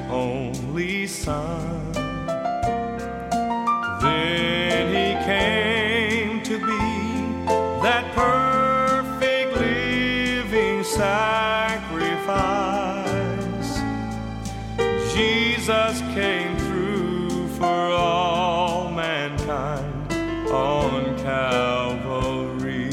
only Son. Then he came to be that perfect living sacrifice. Jesus came through for all mankind on Calvary.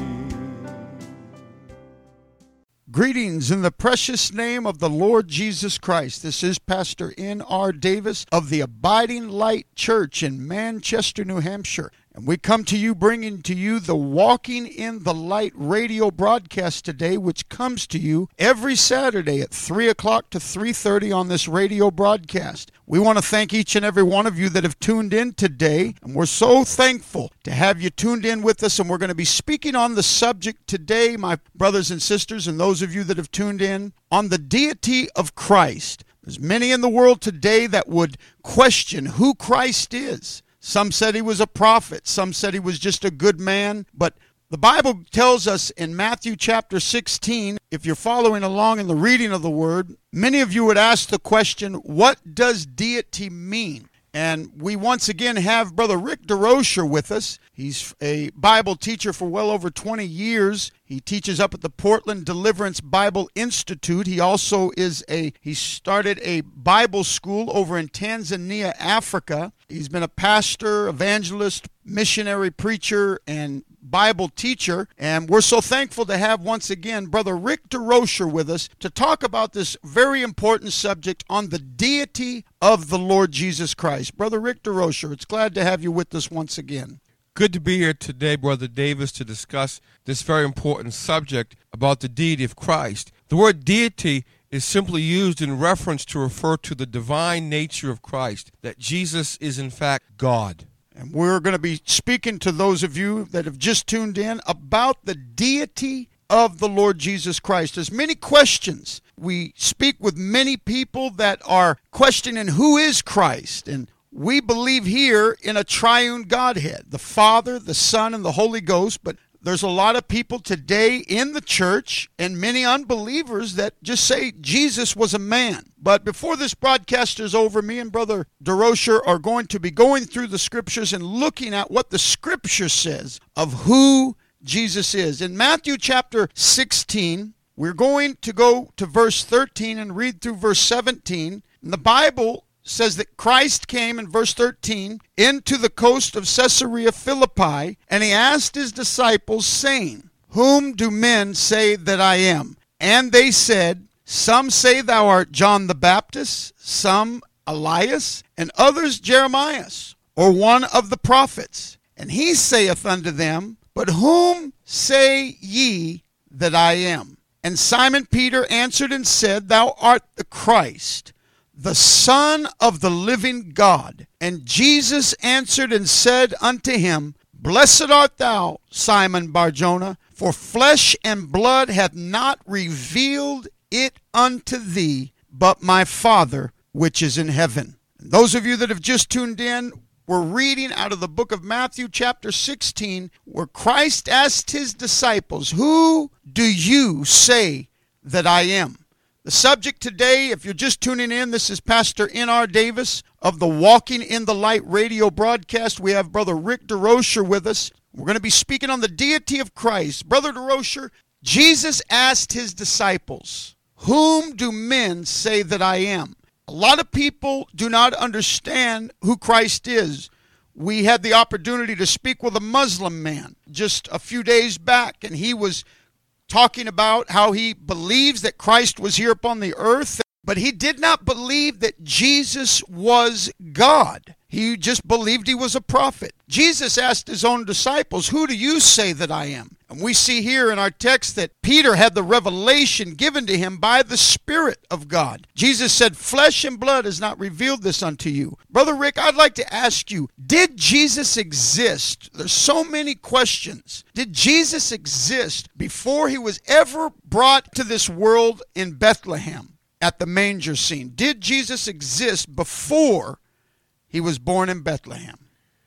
Greetings in the precious name of the Lord Jesus Christ. This is Pastor N.R. Davis of the Abiding Light Church in Manchester, New Hampshire. And we come to you bringing to you the Walking in the Light radio broadcast today, which comes to you every Saturday at 3 o'clock to 3:30 on this radio broadcast. We want to thank each and every one of you that have tuned in today, and we're so thankful to have you tuned in with us. And we're going to be speaking on the subject today, my brothers and sisters, and those of you that have tuned in, on the deity of Christ. There's many in the world today that would question who Christ is. Some said he was a prophet. Some said he was just a good man. But the Bible tells us in Matthew chapter 16, if you're following along in the reading of the Word, many of you would ask the question, what does deity mean? And we once again have Brother Rick DeRocher with us. He's a Bible teacher for well over 20 years. He teaches up at the Portland Deliverance Bible Institute. He also he started a Bible school over in Tanzania, Africa. He's been a pastor, evangelist, missionary preacher, and Bible teacher, and we're so thankful to have once again Brother Rick DeRocher with us to talk about this very important subject on the deity of the Lord Jesus Christ. Brother Rick DeRocher, it's glad to have you with us once again. Good to be here today, Brother Davis, to discuss this very important subject about the deity of Christ. The word deity is simply used in reference to refer to the divine nature of Christ, that Jesus is in fact God. And we're going to be speaking to those of you that have just tuned in about the deity of the Lord Jesus Christ. There's many questions. We speak with many people that are questioning who is Christ. And we believe here in a triune Godhead, the Father, the Son, and the Holy Ghost. But there's a lot of people today in the church and many unbelievers that just say Jesus was a man. But before this broadcast is over, me and Brother DeRocher are going to be going through the Scriptures and looking at what the Scripture says of who Jesus is. In Matthew chapter 16, we're going to go to verse 13 and read through verse 17. And the Bible says that Christ came, in verse 13, into the coast of Caesarea Philippi, and he asked his disciples, saying, Whom do men say that I am? And they said, Some say thou art John the Baptist, some Elias, and others Jeremiah, or one of the prophets. And he saith unto them, But whom say ye that I am? And Simon Peter answered and said, Thou art the Christ, the Son of the living God. And Jesus answered and said unto him, Blessed art thou, Simon Bar-Jonah, for flesh and blood hath not revealed it unto thee, but my Father which is in heaven. And those of you that have just tuned in, we're reading out of the book of Matthew chapter 16, where Christ asked his disciples, Who do you say that I am? The subject today, if you're just tuning in, this is Pastor N.R. Davis of the Walking in the Light radio broadcast. We have Brother Rick DeRocher with us. We're going to be speaking on the deity of Christ. Brother DeRocher, Jesus asked his disciples, Whom do men say that I am? A lot of people do not understand who Christ is. We had the opportunity to speak with a Muslim man just a few days back, and he was talking about how he believes that Christ was here upon the earth, but he did not believe that Jesus was God. He just believed he was a prophet. Jesus asked his own disciples, Who do you say that I am? And we see here in our text that Peter had the revelation given to him by the Spirit of God. Jesus said, Flesh and blood has not revealed this unto you. Brother Rick, I'd like to ask you, did Jesus exist? There's so many questions. Did Jesus exist before he was ever brought to this world in Bethlehem at the manger scene? Did Jesus exist before he was born in Bethlehem?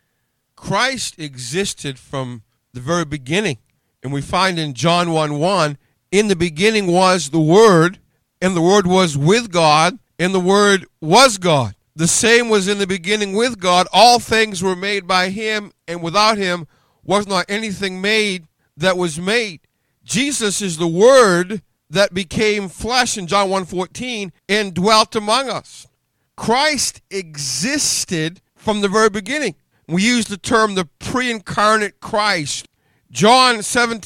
Christ existed from the very beginning. And we find in John 1:1, in the beginning was the Word, and the Word was with God, And the Word was God. The same was in the beginning with God. All things were made by him, and without him was not anything made that was made. Jesus is the Word that became flesh in John 1:14 and dwelt among us. Christ existed from the very beginning. We use the term the pre-incarnate Christ. John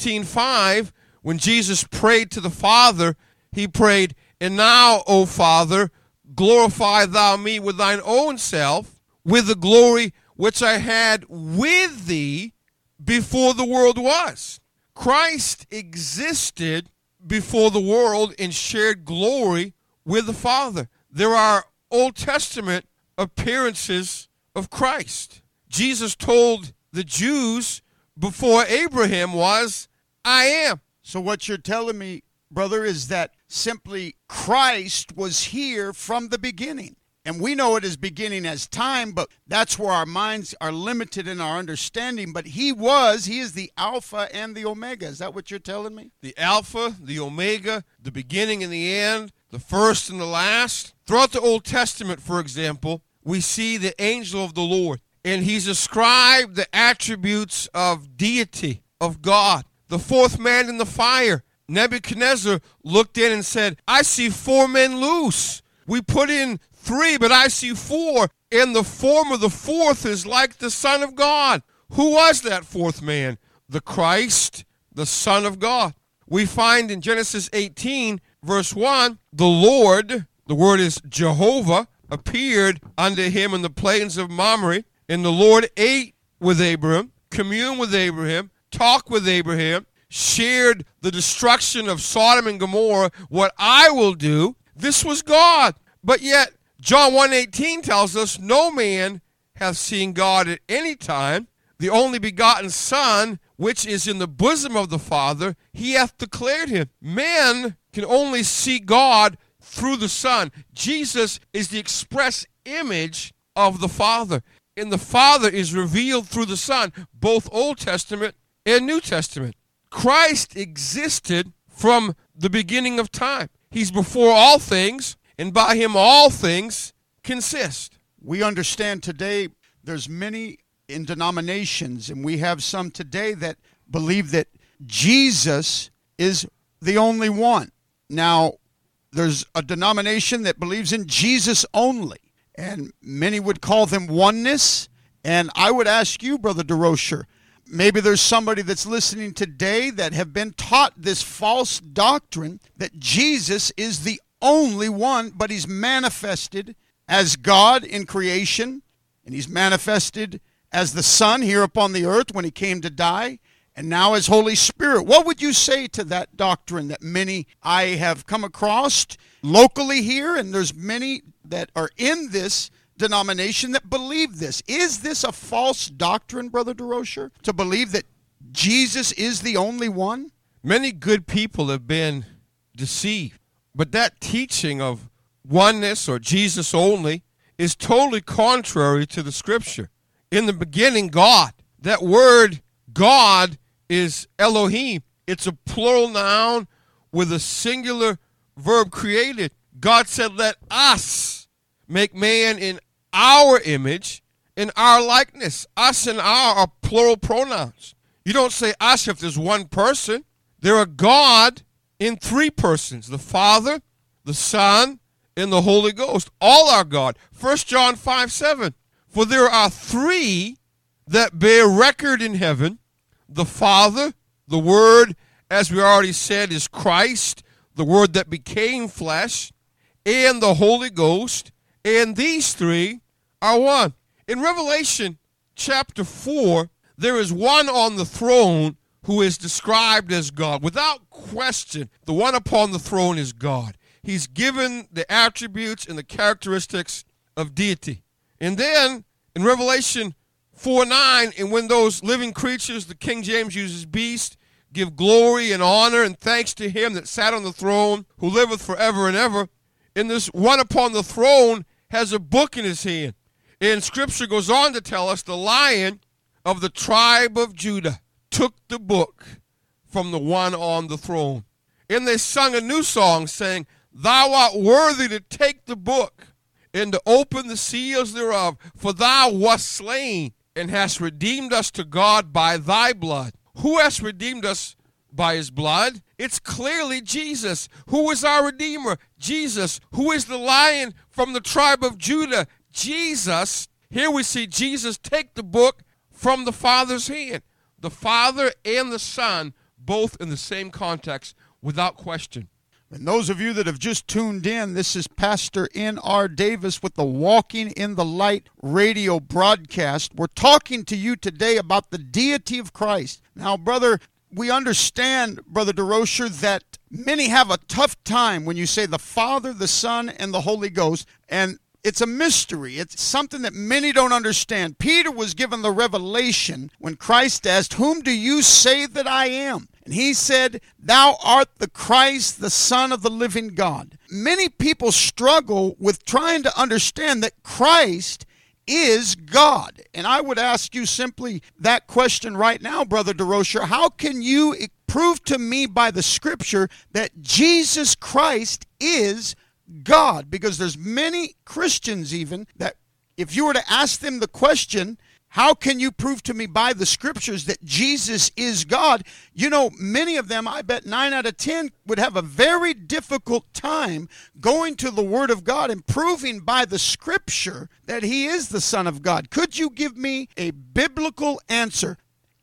17:5, when Jesus prayed to the Father, he prayed, "And now, O Father, glorify thou me with thine own self, with the glory which I had with thee before the world was." Christ existed before the world and shared glory with the Father. There are Old Testament appearances of Christ. Jesus told the Jews before Abraham was, "I am." So what you're telling me, brother, is that simply Christ was here from the beginning. And we know it as beginning as time, but that's where our minds are limited in our understanding. But he is the Alpha and the Omega. Is that what you're telling me? The Alpha, the Omega, the beginning and the end, the first and the last. Throughout the Old Testament, for example, we see the angel of the Lord, and he's ascribed the attributes of deity, of God. The fourth man in the fire, Nebuchadnezzar looked in and said, "I see 4 men loose. We put in 3, but I see 4, and the form of the fourth is like the Son of God." Who was that fourth man? The Christ, the Son of God. We find in Genesis 18, verse 1, the Lord, the word is Jehovah, appeared unto him in the plains of Mamre, and the Lord ate with Abraham, communed with Abraham, talked with Abraham, shared the destruction of Sodom and Gomorrah, what I will do. This was God. But yet, John 1:18 tells us, "No man hath seen God at any time. The only begotten Son, which is in the bosom of the Father, he hath declared him." Men can only see God through the Son. Jesus is the express image of the Father, and the Father is revealed through the Son, both Old Testament and New Testament. Christ existed from the beginning of time. He's before all things, and by him all things consist. We understand today there's many in denominations, and we have some today that believe that Jesus is the only one. Now, there's a denomination that believes in Jesus only, and many would call them oneness. And I would ask you, Brother DeRocher, maybe there's somebody that's listening today that have been taught this false doctrine that Jesus is the only one, but he's manifested as God in creation, and he's manifested as the Son here upon the earth when he came to die, and now as Holy Spirit. What would you say to that doctrine that many I have come across locally here, and there's many that are in this denomination that believe this? Is this a false doctrine, Brother DeRocher, to believe that Jesus is the only one? Many good people have been deceived, but that teaching of oneness or Jesus only is totally contrary to the Scripture. In the beginning, God. That word God is Elohim. It's a plural noun with a singular verb created. God said, "Let us make man in our image, in our likeness." Us and our are plural pronouns. You don't say us if there's one person. There are God in 3 persons, the Father, the Son, and the Holy Ghost. All are God. 1 John 5:7. "For there are 3 that bear record in heaven, the Father," the Word, as we already said, is Christ, the Word that became flesh, "and the Holy Ghost, and these 3 are one." In Revelation chapter 4, there is one on the throne who is described as God. Without question, the one upon the throne is God. He's given the attributes and the characteristics of deity. And then in Revelation 4:9, and when those living creatures, the King James uses beast, give glory and honor and thanks to him that sat on the throne, who liveth forever and ever, and this one upon the throne has a book in his hand. And Scripture goes on to tell us the Lion of the tribe of Judah took the book from the one on the throne. And they sung a new song saying, Thou art worthy to take the book and to open the seals thereof, for thou wast slain and hast redeemed us to God by thy blood. Who has redeemed us by his blood? It's clearly Jesus. Who is our Redeemer? Jesus. Who is the Lion from the tribe of Judah? Jesus. Here we see Jesus take the book from the Father's hand. The Father and the Son, both in the same context, without question. And those of you that have just tuned in, this is Pastor N.R. Davis with the Walking in the Light radio broadcast. We're talking to you today about the deity of Christ. Now, brother, we understand, Brother DeRocher, that many have a tough time when you say the Father, the Son, and the Holy Ghost, and it's a mystery. It's something that many don't understand. Peter was given the revelation when Christ asked, "Whom do you say that I am?" And he said, "Thou art the Christ, the Son of the living God." Many people struggle with trying to understand that Christ is God. And I would ask you simply that question right now, Brother DeRocher. How can you prove to me by the Scripture that Jesus Christ is God? Because there's many Christians even that if you were to ask them the question, how can you prove to me by the Scriptures that Jesus is God? You know, many of them, I bet 9 out of 10, would have a very difficult time going to the Word of God and proving by the Scripture that He is the Son of God. Could you give me a biblical answer?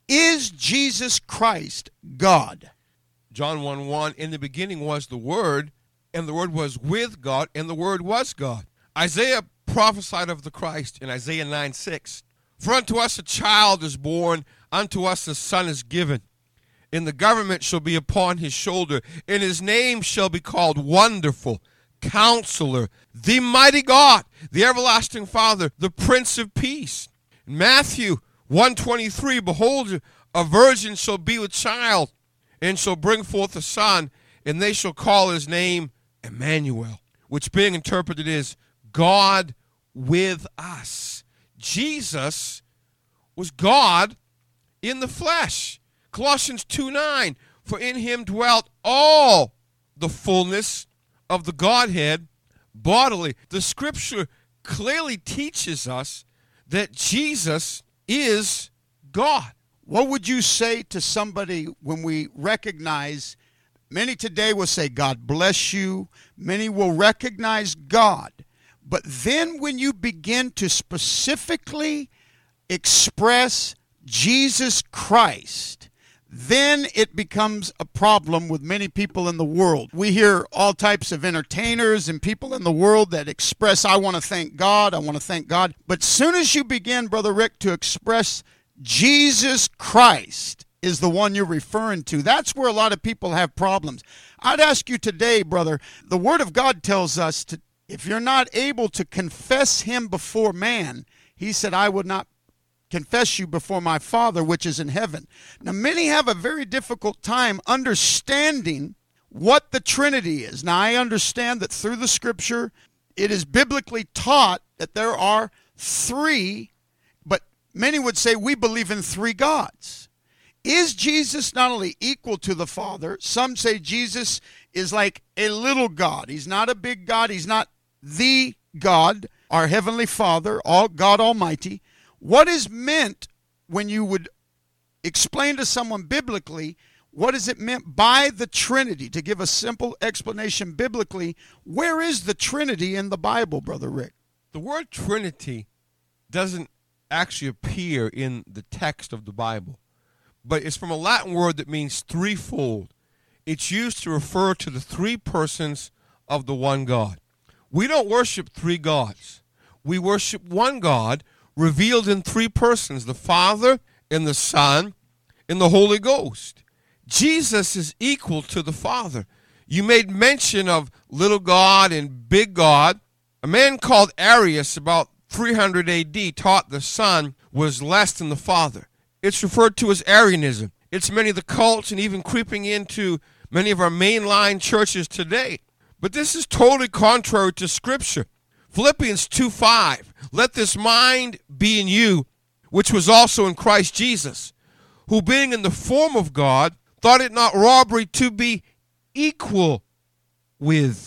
Is Jesus Christ God? John 1:1, in the beginning was the Word, and the Word was with God, and the Word was God. Isaiah prophesied of the Christ in Isaiah 9:6. For unto us a child is born, unto us a son is given, and the government shall be upon his shoulder, and his name shall be called Wonderful, Counselor, the Mighty God, the Everlasting Father, the Prince of Peace. In Matthew 1:23, behold, a virgin shall be with child, and shall bring forth a son, and they shall call his name Emmanuel, which being interpreted is God with us. Jesus was God in the flesh. Colossians 2:9, for in him dwelt all the fullness of the Godhead bodily. The Scripture clearly teaches us that Jesus is God. What would you say to somebody when we recognize, many today will say, God bless you. Many will recognize God. But then when you begin to specifically express Jesus Christ, then it becomes a problem with many people in the world. We hear all types of entertainers and people in the world that express, I want to thank God, I want to thank God. But soon as you begin, Brother Rick, to express Jesus Christ is the one you're referring to, that's where a lot of people have problems. I'd ask you today, brother, the Word of God tells us to, if you're not able to confess him before man, he said, I would not confess you before my Father which is in heaven. Now, many have a very difficult time understanding what the Trinity is. Now, I understand that through the Scripture, it is biblically taught that there are three, but many would say we believe in three gods. Is Jesus not only equal to the Father? Some say Jesus is like a little God. He's not a big God. He's not the God, our Heavenly Father, God Almighty. What is meant when you would explain to someone biblically, what is it meant by the Trinity? To give a simple explanation biblically, where is the Trinity in the Bible, Brother Rick? The word Trinity doesn't actually appear in the text of the Bible, but it's from a Latin word that means threefold. It's used to refer to the three persons of the one God. We don't worship three gods. We worship one God revealed in three persons, the Father and the Son and the Holy Ghost. Jesus is equal to the Father. You made mention of little God and big God. A man called Arius about 300 AD taught the Son was less than the Father. It's referred to as Arianism. It's many of the cults and even creeping into many of our mainline churches today. But this is totally contrary to Scripture. Philippians 2:5, let this mind be in you, which was also in Christ Jesus, who being in the form of God, thought it not robbery to be equal with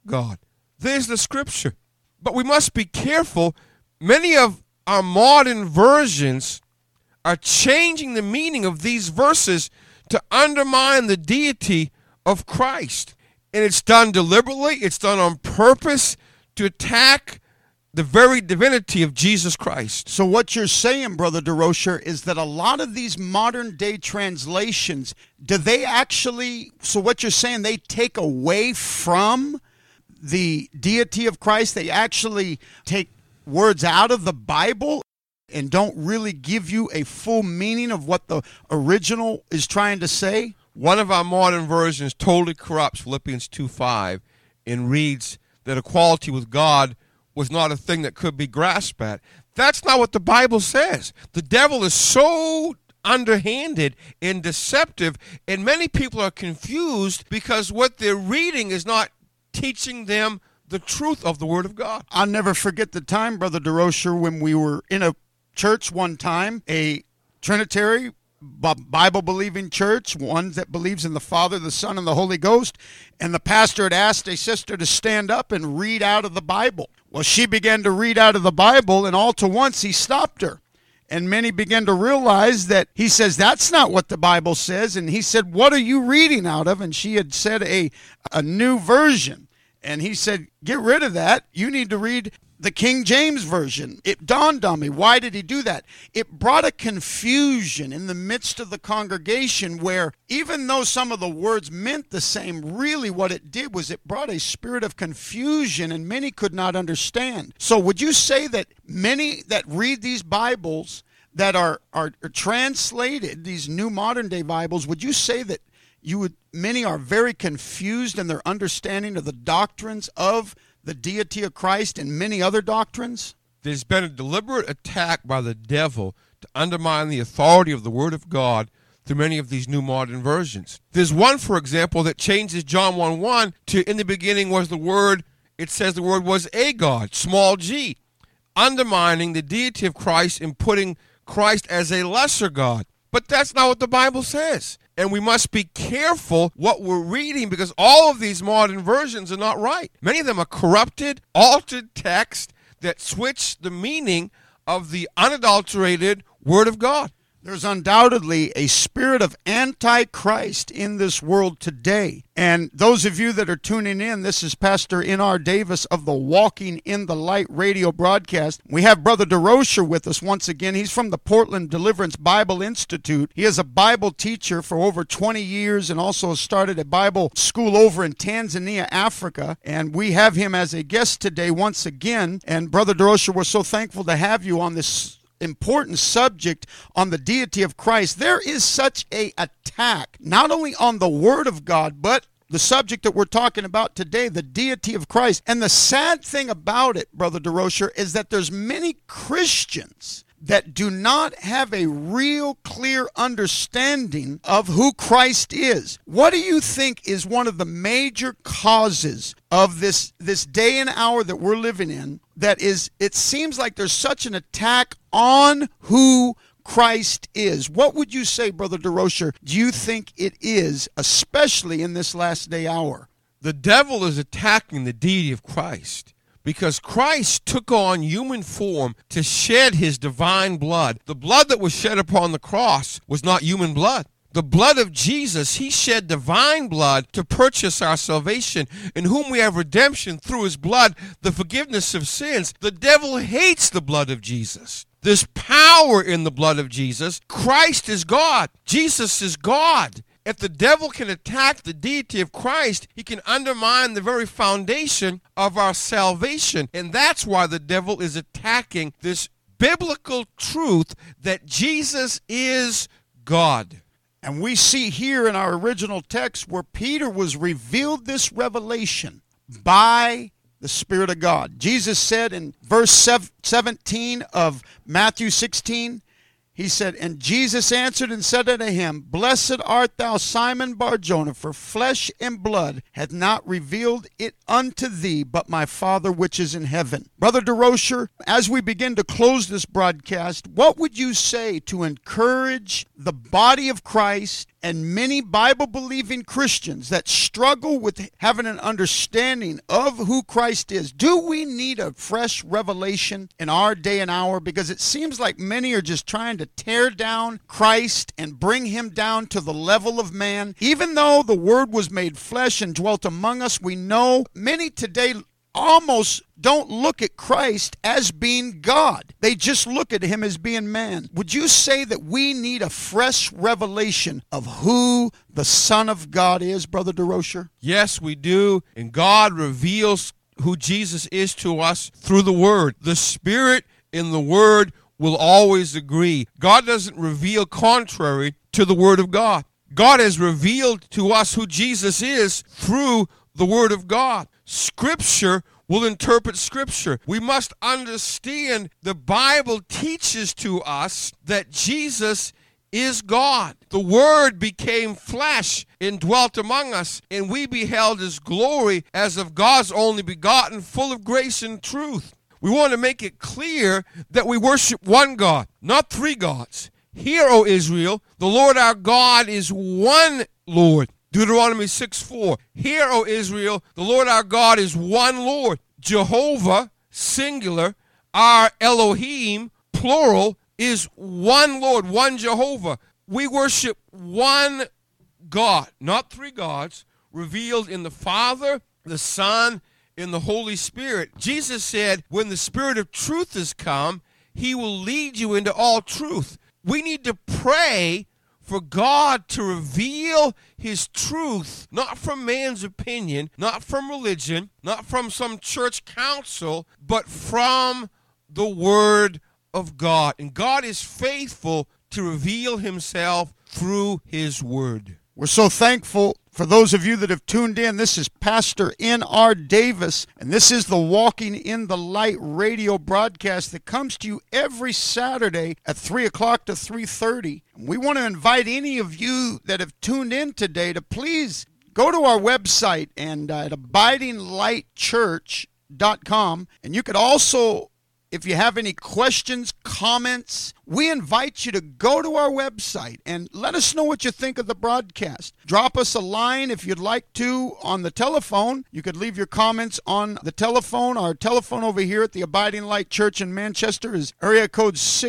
God. There's the scripture. But we must be careful. Many of our modern versions are changing the meaning of these verses to undermine the deity of Christ. And it's done deliberately. It's done on purpose to attack the very divinity of Jesus Christ. So what you're saying, Brother DeRocher, is that a lot of these modern day translations, do they actually, so what you're saying, they take away from the deity of Christ? They actually take words out of the Bible and don't really give you a full meaning of what the original is trying to say? One of our modern versions totally corrupts Philippians 2:5 and reads that equality with God was not a thing that could be grasped at. That's not what the Bible says. The devil is so underhanded and deceptive, and many people are confused because what they're reading is not teaching them the truth of the Word of God. I'll never forget the time, Brother DeRocher, when we were in a church one time, a Trinitary Bible-believing church, one that believes in the Father, the Son, and the Holy Ghost, and the pastor had asked a sister to stand up and read out of the Bible. Well, she began to read out of the Bible, and all to once he stopped her. And many began to realize that he says, that's not what the Bible says. And he said, what are you reading out of? And she had said a new version. And he said, get rid of that. You need to read the King James Version. It dawned on me. Why did he do that? It brought a confusion in the midst of the congregation where even though some of the words meant the same, really what it did was it brought a spirit of confusion and many could not understand. So would you say that many that read these Bibles that are translated, these new modern day Bibles, would you say that many are very confused in their understanding of the doctrines of the deity of Christ and many other doctrines? There's been a deliberate attack by the devil to undermine the authority of the Word of God through many of these new modern versions. There's one, for example, that changes John 1:1 to, in the beginning was the Word. It says the Word was a God, small g, undermining the deity of Christ and putting Christ as a lesser God. But that's not what the Bible says. And we must be careful what we're reading because all of these modern versions are not right. Many of them are corrupted, altered text that switch the meaning of the unadulterated Word of God. There's undoubtedly a spirit of antichrist in this world today. And those of you that are tuning in, this is Pastor N.R. Davis of the Walking in the Light radio broadcast. We have Brother DeRocher with us once again. He's from the Portland Deliverance Bible Institute. He is a Bible teacher for over 20 years and also started a Bible school over in Tanzania, Africa. And we have him as a guest today once again. And Brother DeRocher, we're so thankful to have you on this important subject on the deity of Christ. There is such a attack, not only on the Word of God, but the subject that we're talking about today, the deity of Christ. And the sad thing about it, Brother DeRocher, is that there's many Christians that do not have a real clear understanding of who Christ is. What do you think is one of the major causes of this day and hour that we're living in, that is, it seems like there's such an attack on who Christ is? What would you say, Brother DeRocher, do you think it is, especially in this last day hour? The devil is attacking the deity of Christ because Christ took on human form to shed his divine blood. The blood that was shed upon the cross was not human blood. The blood of Jesus, he shed divine blood to purchase our salvation, in whom we have redemption through his blood, the forgiveness of sins. The devil hates the blood of Jesus. There's power in the blood of Jesus. Christ is God. Jesus is God. If the devil can attack the deity of Christ, he can undermine the very foundation of our salvation. And that's why the devil is attacking this biblical truth that Jesus is God. And we see here in our original text where Peter was revealed this revelation by the Spirit of God. Jesus said in verse 17 of Matthew 16, he said, and Jesus answered and said unto him, Blessed art thou, Simon Bar-Jonah, for flesh and blood hath not revealed it unto thee, but my Father which is in heaven. Brother DeRocher, as we begin to close this broadcast, what would you say to encourage the body of Christ and many Bible-believing Christians that struggle with having an understanding of who Christ is. Do we need a fresh revelation in our day and hour? Because it seems like many are just trying to tear down Christ and bring him down to the level of man. Even though the Word was made flesh and dwelt among us, we know many today almost don't look at Christ as being God. They just look at him as being man. Would you say that we need a fresh revelation of who the Son of God is, Brother DeRocher? Yes, we do. And God reveals who Jesus is to us through the Word. The Spirit in the Word will always agree. God doesn't reveal contrary to the Word of God. God has revealed to us who Jesus is through the Word of God. Scripture will interpret Scripture. We must understand the Bible teaches to us that Jesus is God. The Word became flesh and dwelt among us, and we beheld his glory as of God's only begotten, full of grace and truth. We want to make it clear that we worship one God, not three gods. Hear, O Israel, the Lord our God is one Lord. Deuteronomy 6:4. Hear, O Israel, the Lord our God is one Lord. Jehovah, singular, our Elohim, plural, is one Lord, one Jehovah. We worship one God, not three gods, revealed in the Father, the Son, and the Holy Spirit. Jesus said, when the Spirit of truth is come, he will lead you into all truth. We need to pray for God to reveal his truth, not from man's opinion, not from religion, not from some church council, but from the Word of God. And God is faithful to reveal himself through his Word. We're so thankful for those of you that have tuned in. This is Pastor N.R. Davis, and this is the Walking in the Light radio broadcast that comes to you every Saturday at 3 o'clock to 3:30. We want to invite any of you that have tuned in today to please go to our website and at abidinglightchurch.com, and you could also, if you have any questions, comments, we invite you to go to our website and let us know what you think of the broadcast. Drop us a line if you'd like to on the telephone. You could leave your comments on the telephone. Our telephone over here at the Abiding Light Church in Manchester is area code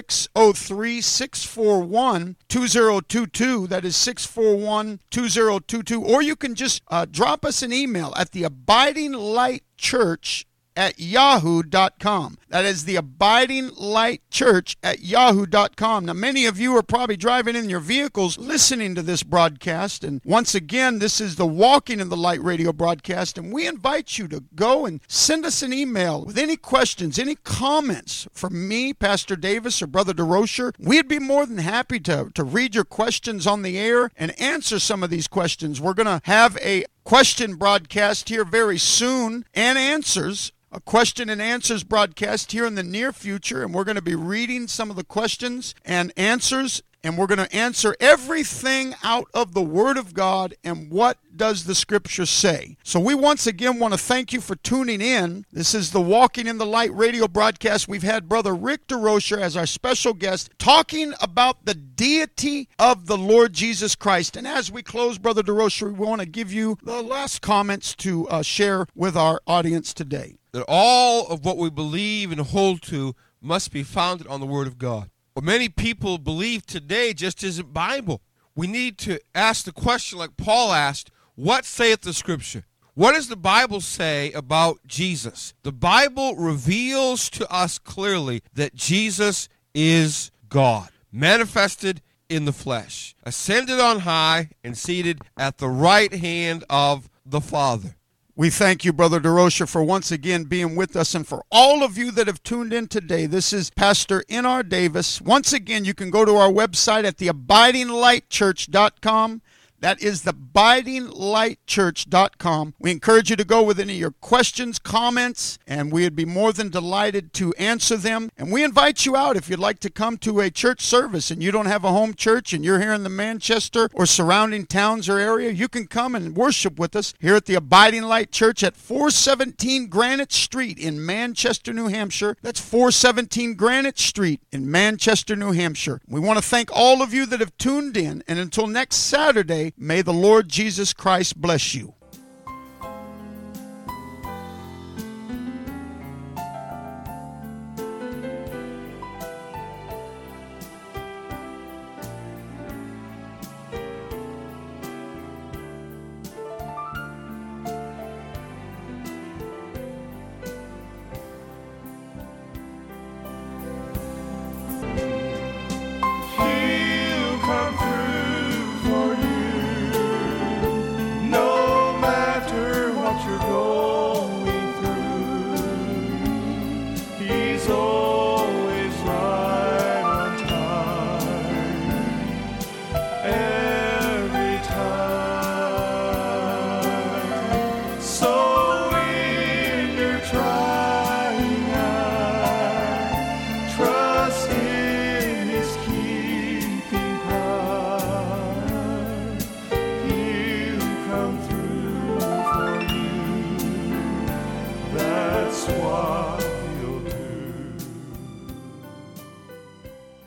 603-641-2022. That is 641-2022. Or you can just drop us an email at the Abiding Light Church at yahoo.com. That is the Abiding Light Church at yahoo.com. Now, many of you are probably driving in your vehicles listening to this broadcast. And once again, this is the Walking in the Light radio broadcast. And we invite you to go and send us an email with any questions, any comments from me, Pastor Davis, or Brother DeRocher. We'd be more than happy to read your questions on the air and answer some of these questions. We're going to have a question broadcast here very soon, and answers. A question and answers broadcast here in the near future, and we're going to be reading some of the questions and answers, and we're going to answer everything out of the Word of God and what does the Scripture say. So we once again want to thank you for tuning in. This is the Walking in the Light radio broadcast. We've had Brother Rick DeRocher as our special guest talking about the deity of the Lord Jesus Christ. And as we close, Brother DeRocher, we want to give you the last comments to share with our audience today. That all of what we believe and hold to must be founded on the Word of God. What many people believe today just isn't Bible. We need to ask the question like Paul asked, what saith the Scripture? What does the Bible say about Jesus? The Bible reveals to us clearly that Jesus is God, manifested in the flesh, ascended on high and seated at the right hand of the Father. We thank you, Brother DeRocher, for once again being with us, and for all of you that have tuned in today. This is Pastor N.R. Davis. Once again, you can go to our website at theabidinglightchurch.com. That is theabidinglightchurch.com. We encourage you to go with any of your questions, comments, and we'd be more than delighted to answer them. And we invite you out if you'd like to come to a church service and you don't have a home church and you're here in the Manchester or surrounding towns or area, you can come and worship with us here at the Abiding Light Church at 417 Granite Street in Manchester, New Hampshire. That's 417 Granite Street in Manchester, New Hampshire. We want to thank all of you that have tuned in, and until next Saturday, may the Lord Jesus Christ bless you. He'll come through for you, no matter what you're going through. He's always right on time, every time. So when you're trying out, trust in His keeping power. He'll come through for you. That's why